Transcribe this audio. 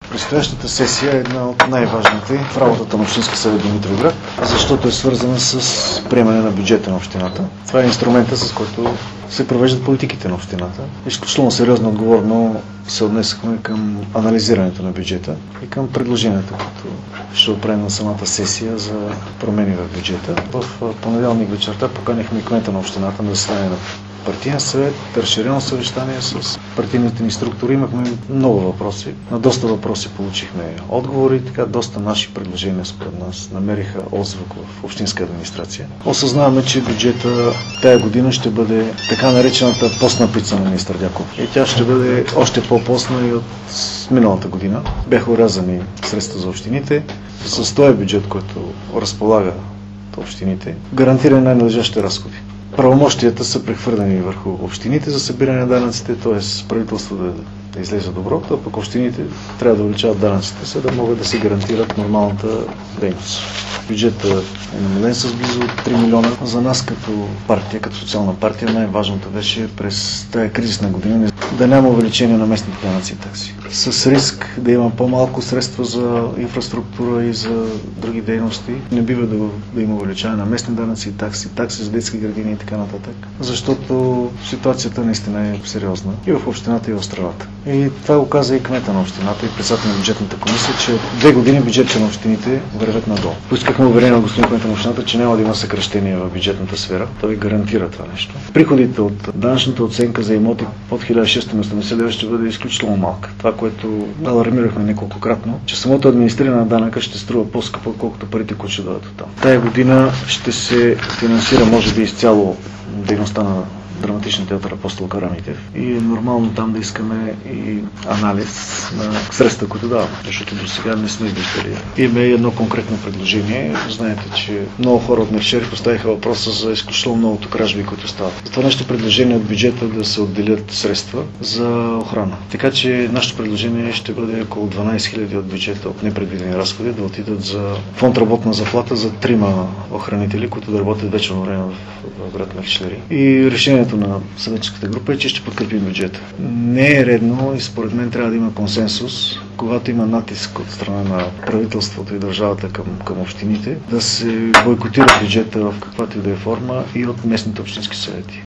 Предстоящата сесия е една от най-важните в работата на Общински съвет Димитровград, защото е свързана с приемане на бюджета на общината. Това е инструмента, с който се провеждат политиките на общината. Изключително сериозно отговорно се отнесахме към анализирането на бюджета и към предложението, което ще отправим на самата сесия за промени в бюджета. В понеделник вечерта поканихме и кмета на общината на заседание на партиен съвет, разширено съвещание с партийните ни структури. Имахме много въпроси. На доста въпроси получихме отговори, така доста наши предложения според нас намериха отзвук в общинска администрация. Осъзнаваме, че бюджета тая година ще бъде така наречената постна пица на министър Дяков. И тя ще бъде още по-постна и от миналата година. Бяха орязани средства за общините. С този бюджет, който разполага общините, гарантира най-належащите разходи. Правомощията са прехвърлени върху общините за събиране на данъците, т.е. правителството да излезе добро, а пък общините трябва да увеличават данъците, за да могат да се гарантират нормалната дейност. Бюджетът е намален с близо 3 милиона. За нас като партия, като социална партия, най-важното беше през тая кризисна година да няма увеличение на местните данъци и такси. С риск да има по-малко средства за инфраструктура и за други дейности. Не бива да има увеличаване на местни данъци и такси за детски градини и така нататък. Защото ситуацията наистина е сериозна и в общината, и в страната. И това го каза и кмета на общината, и председател на бюджетната комисия, че 2 години бюджетите на общините вървят надолу. Поискахме уверение на господин кмета на общината, че няма да има съкращение в бюджетната сфера. Той гарантира това нещо. Приходите от данъчната оценка за имоти под 1680 лева ще бъде изключително малка. Това, което алармирахме неколкократно, че самото администриране на данъка ще струва по-скъпо, отколкото парите, които ще дадат оттам. Тая година ще се финансира, може би, изцяло дейността на Драматичен театър Апостол Карамитев и е нормално там да искаме и анализ на средства, които даваме, защото до сега не сме виждали. Имаме едно конкретно предложение. Знаете, че много хора от Мершери поставиха въпроса за изключително многото кражби, които стават. За това нашето предложение от бюджета да се отделят средства за охрана. Така че нашето предложение ще бъде около 12 000 от бюджета от непредвидени разходи да отидат за фонд работна заплата за 3 охранители, които да работят вечерно време в град Мершери. И решението на съветческата група е, че ще подкрепим бюджета. Не е редно и според мен трябва да има консенсус, когато има натиск от страна на правителството и държавата към общините, да се бойкотира бюджета в каквато и да е форма и от местните общински съвети.